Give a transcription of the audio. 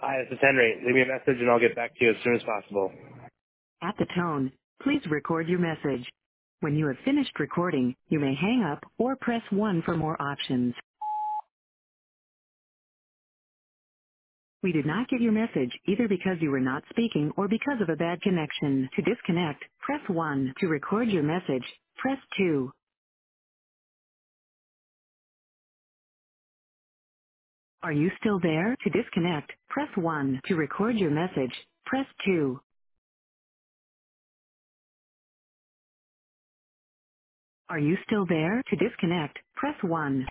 Hi, this is Henry. Leave me a message and I'll get back to you as soon as possible. At the tone, please record your message. When you have finished recording, you may hang up or press 1 for more options. We did not get your message either because you were not speaking or because of a bad connection. To disconnect, press 1. To record your message, press 2. Are you still there? To disconnect, press 1. To record your message, press 2. Are you still there? To disconnect, press 1.